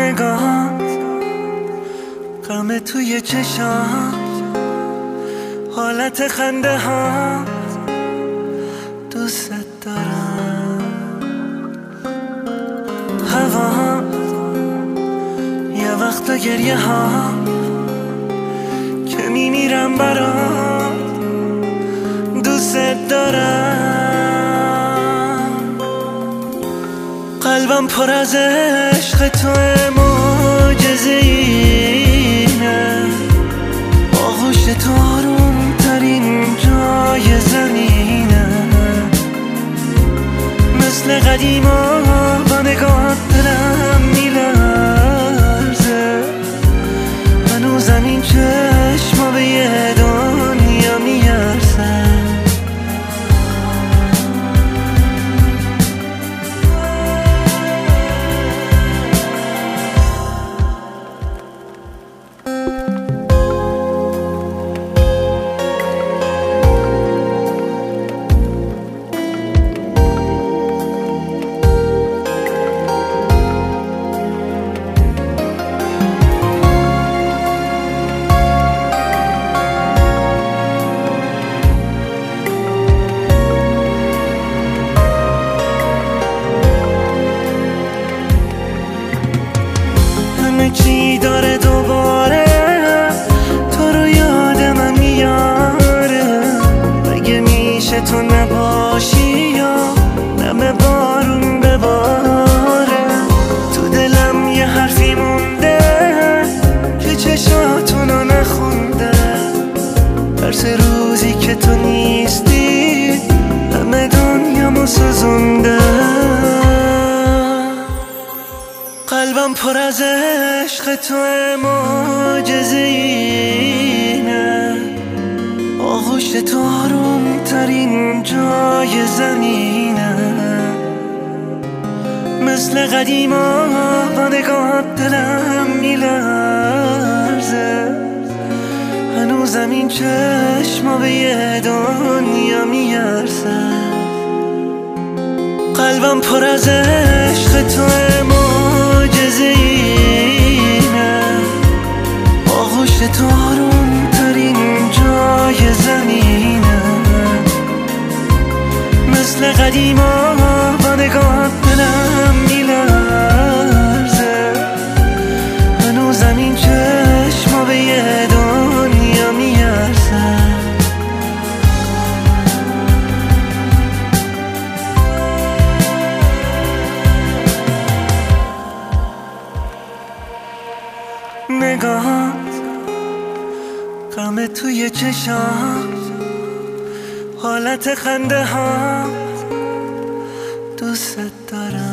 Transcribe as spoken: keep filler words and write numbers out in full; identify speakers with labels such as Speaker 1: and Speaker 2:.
Speaker 1: نگاهات، غم توی چشات، حالت خنده هات، دوست دارم. هوا یه وقتا گریه ها که میمیرم برات، دوست دارم. قلبم پر از عشق توه، معجزه‌اینه، آغوش تو آروم ترین جای زمینه. مثل قدیما با نگاهت دلم میلرزه، هنوزم این چشما به یه دنیا میارزه. چی داره دوباره تو رو یاد من میاره، اگه میشه تو نباشی یا نم بارون بباره. تو دلم یه حرفی مونده که چشاتونو نخونده، درس روزی که تو نیستی همه دنیامو سوزونده. قلبم پر از عشق توه، معجزه‌اینه، آغوش تو آروم ترین جای زمینه. مثل قدیما با نگاهت دلم میلرزه، هنوزم این چشما به یه دنیا میارزه. قلبم پر از عشق توه، معجزه‌اینه، آغوش تو آروم ترین جای زمینه. مثل قدیما با نگاهت دلم میلرزه، هنوزم این چشما به یه دنیا میارزه. نگاهات، غم توی چشات، حالت خنده هات، دوست دارم.